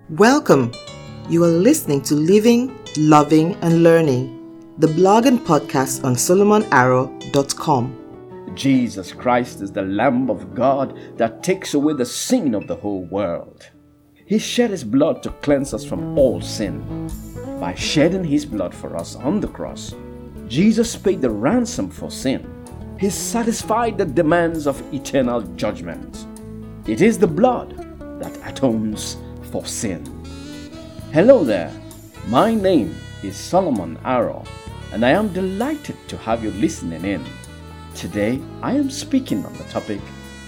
Welcome! You are listening to Living, Loving and Learning, the blog and podcast on solomonarrow.com. Jesus Christ is the Lamb of God that takes away the sin of the whole world. He shed His blood to cleanse us from all sin. By shedding His blood for us on the cross, Jesus paid the ransom for sin. He satisfied the demands of eternal judgment. It is the blood that atones for sin. Hello there, my name is Solomon Arrow, and I am delighted to have you listening in. Today I am speaking on the topic,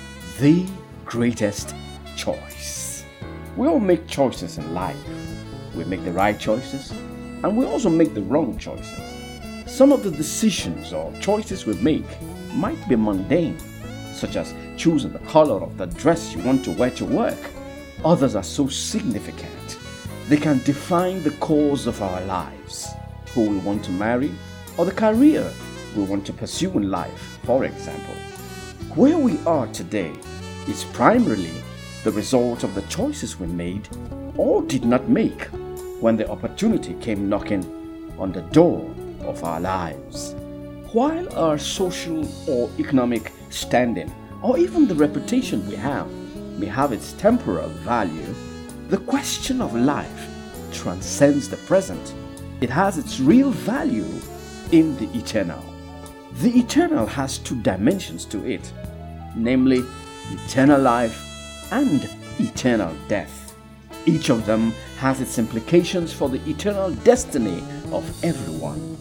the greatest choice. We all make choices in life. We make the right choices, and we also make the wrong choices. Some of the decisions or choices we make might be mundane, such as choosing the color of the dress you want to wear to work. Others are so significant. They can define the course of our lives, who we want to marry, or the career we want to pursue in life, for example. Where we are today is primarily the result of the choices we made or did not make when the opportunity came knocking on the door of our lives. While our social or economic standing, or even the reputation we have, may have its temporal value, the question of life transcends the present. It has its real value in the eternal. The eternal has two dimensions to it, namely eternal life and eternal death. Each of them has its implications for the eternal destiny of everyone.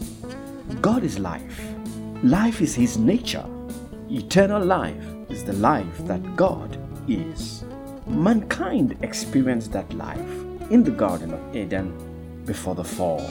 God is life. Life is His nature. Eternal life is the life that God is. Mankind experienced that life in the Garden of Eden before the fall.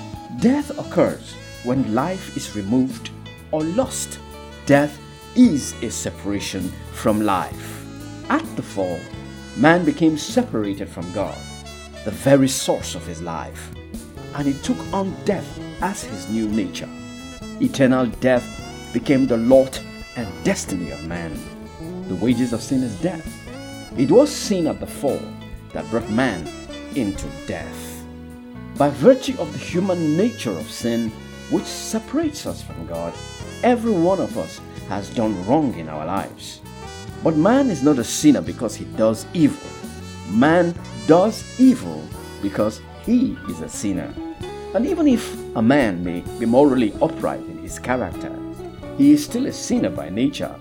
Death occurs when life is removed or lost. Death is a separation from life. At the fall, man became separated from God, the very source of his life, and he took on death as his new nature. Eternal death became the lot and destiny of man. The wages of sin is death. It was sin at the fall that brought man into death. By virtue of the human nature of sin, which separates us from God, every one of us has done wrong in our lives. But man is not a sinner because he does evil. Man does evil because he is a sinner. And even if a man may be morally upright in his character, he is still a sinner by nature.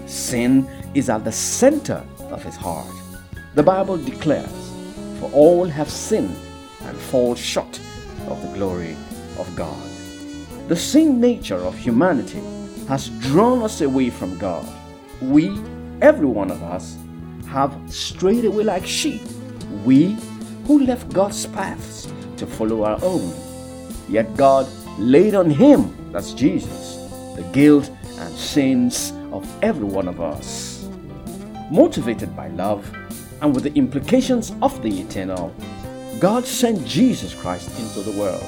Sin is at the center of his heart. The Bible declares, "For all have sinned and fall short of the glory of God." The sin nature of humanity has drawn us away from God. We, every one of us, have strayed away like sheep. We who left God's paths to follow our own. Yet God laid on Him, that's Jesus, the guilt and sins of every one of us. Motivated by love and with the implications of the eternal, God sent Jesus Christ into the world.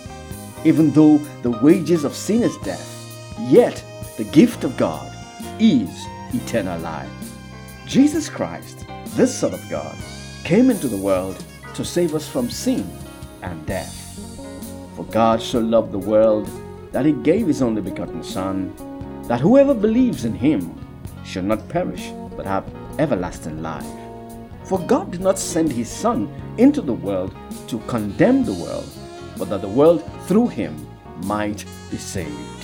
Even though the wages of sin is death, yet the gift of God is eternal life. Jesus Christ, this Son of God, came into the world to save us from sin and death. For God so loved the world that He gave His only begotten Son, that whoever believes in Him shall not perish but have everlasting life. For God did not send His Son into the world to condemn the world, but that the world through Him might be saved.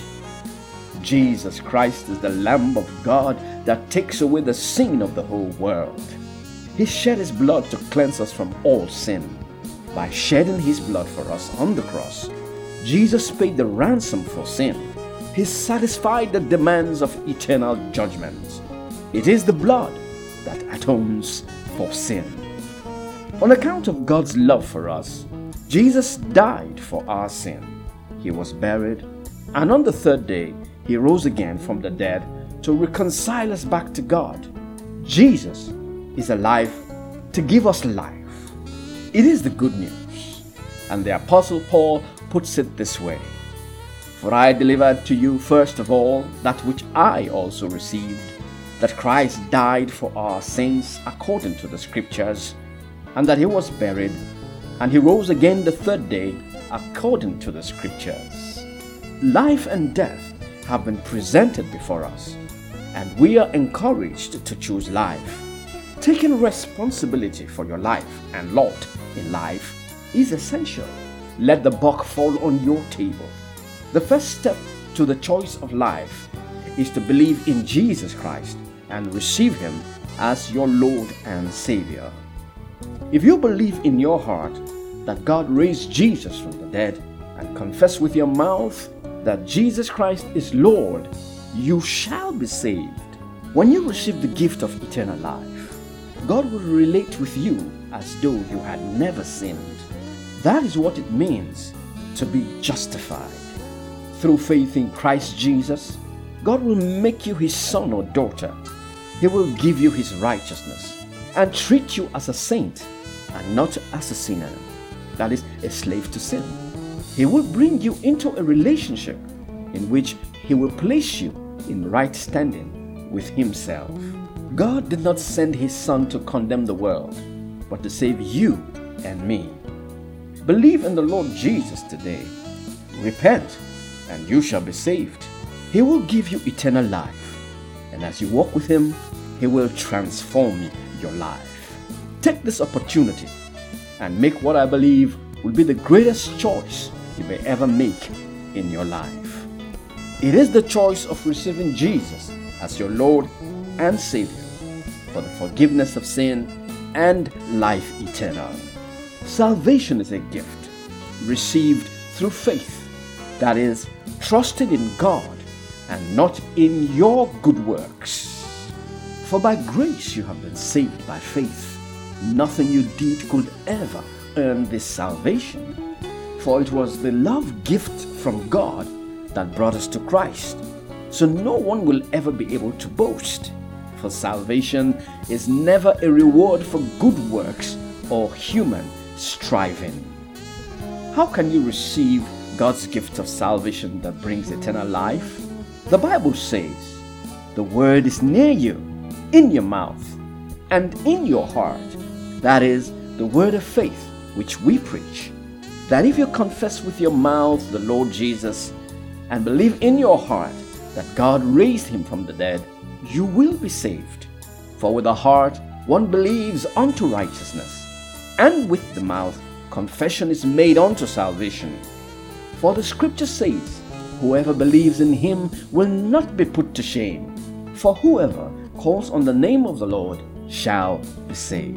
Jesus Christ is the Lamb of God that takes away the sin of the whole world. He shed His blood to cleanse us from all sin. By shedding His blood for us on the cross, Jesus paid the ransom for sin. He satisfied the demands of eternal judgment. It is the blood that atones for sin. On account of God's love for us, Jesus died for our sin. He was buried, and on the third day, He rose again from the dead to reconcile us back to God. Jesus is alive to give us life. It is the good news. And the Apostle Paul puts it this way: "For I delivered to you first of all that which I also received, that Christ died for our sins according to the Scriptures, and that he was buried, and he rose again the third day according to the scriptures. Life and death have been presented before us, and we are encouraged to choose life. Taking responsibility for your life and lot in life is essential. Let the buck fall on your table. The first step to the choice of life is to believe in Jesus Christ and receive him as your Lord and Savior. If you believe in your heart that God raised Jesus from the dead and confess with your mouth that Jesus Christ is Lord, you shall be saved. When you receive the gift of eternal life, God will relate with you as though you had never sinned. That is what it means to be justified. Through faith in Christ Jesus, God will make you his son or daughter. He will give you his righteousness and treat you as a saint and not as a sinner, that is, a slave to sin. He will bring you into a relationship in which he will place you in right standing with himself. God did not send his son to condemn the world, but to save you and me. Believe in the Lord Jesus today. Repent, and you shall be saved. He will give you eternal life, and as you walk with him, he will transform your life. Take this opportunity and make what I believe will be the greatest choice you may ever make in your life. It is the choice of receiving Jesus as your Lord and Savior for the forgiveness of sin and life eternal. Salvation is a gift received through faith, that is, trusted in God and not in your good works. For by grace you have been saved by faith. Nothing you did could ever earn this salvation, for it was the love gift from God that brought us to Christ. So no one will ever be able to boast, for salvation is never a reward for good works or human striving. How can you receive God's gift of salvation that brings eternal life? The Bible says, the word is near you, in your mouth and in your heart. That is the word of faith which we preach, that if you confess with your mouth the Lord Jesus and believe in your heart that God raised him from the dead, you will be saved. For with the heart one believes unto righteousness, and with the mouth confession is made unto salvation. For the scripture says, whoever believes in him will not be put to shame. For whoever calls on the name of the Lord shall be saved.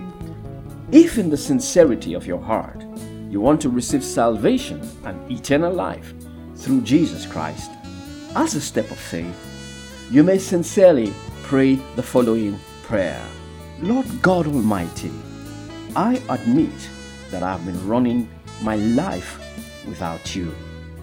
If in the sincerity of your heart you want to receive salvation and eternal life through Jesus Christ, as a step of faith, you may sincerely pray the following prayer. Lord God Almighty, I admit that I have been running my life without you.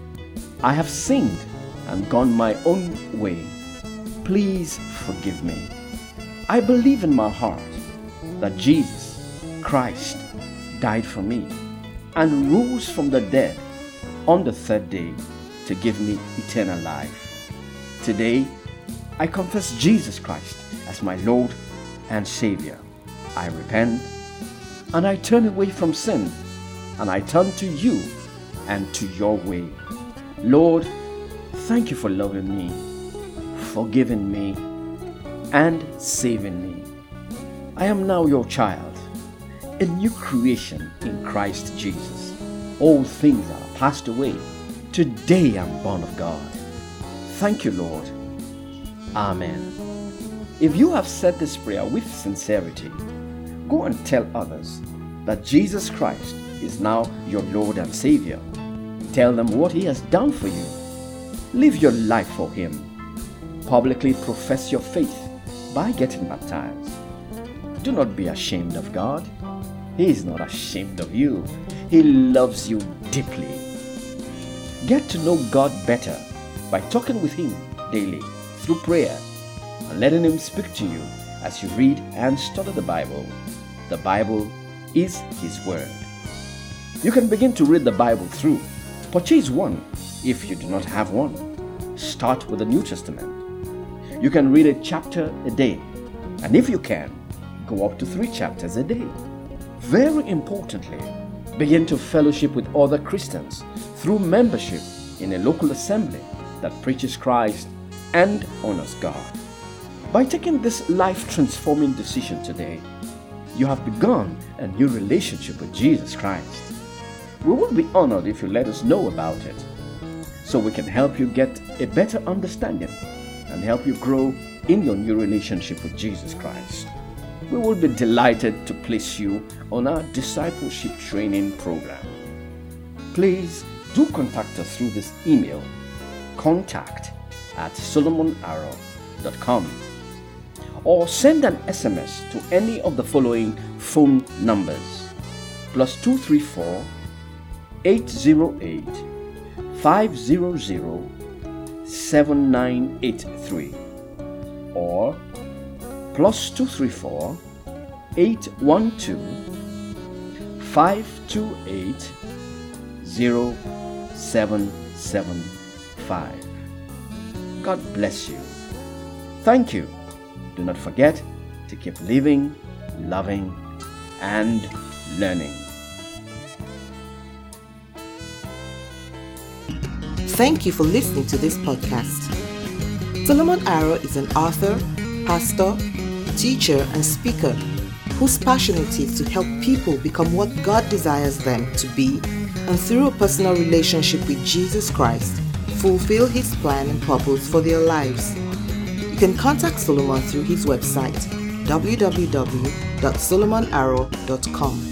I have sinned and gone my own way. Please forgive me. I believe in my heart that Jesus Christ died for me and rose from the dead on the third day to give me eternal life. Today, I confess Jesus Christ as my Lord and Savior. I repent and I turn away from sin, and I turn to you and to your way. Lord, thank you for loving me, forgiving me, and saving me. I am now your child, a new creation in Christ Jesus. All things are passed away. Today I'm born of God. Thank you, Lord. Amen. If you have said this prayer with sincerity, go and tell others that Jesus Christ is now your Lord and Savior. Tell them what he has done for you. Live your life for him. Publicly profess your faith by getting baptized. Do not be ashamed of God. He is not ashamed of you. He loves you deeply. Get to know God better by talking with him daily through prayer and letting him speak to you as you read and study the Bible. The Bible is his word. You can begin to read the Bible through. Purchase one if you do not have one. Start with the New Testament. You can read a chapter a day, and if you can, go up to 3 chapters a day. Very importantly, begin to fellowship with other Christians through membership in a local assembly that preaches Christ and honors God. By taking this life-transforming decision today, you have begun a new relationship with Jesus Christ. We will be honored if you let us know about it, so we can help you get a better understanding and help you grow in your new relationship with Jesus Christ. We will be delighted to place you on our discipleship training program. Please do contact us through this email, contact@solomonarrow.com, or send an SMS to any of the following phone numbers: +234 808 500 7983 or +234 812 528 0775. God bless you. Thank you. Do not forget to keep living, loving, and learning. Thank you for listening to this podcast. Solomon Arrow is an author, pastor, teacher, and speaker whose passion it is to help people become what God desires them to be, and through a personal relationship with Jesus Christ, fulfill His plan and purpose for their lives. You can contact Solomon through his website, www.solomonarrow.com.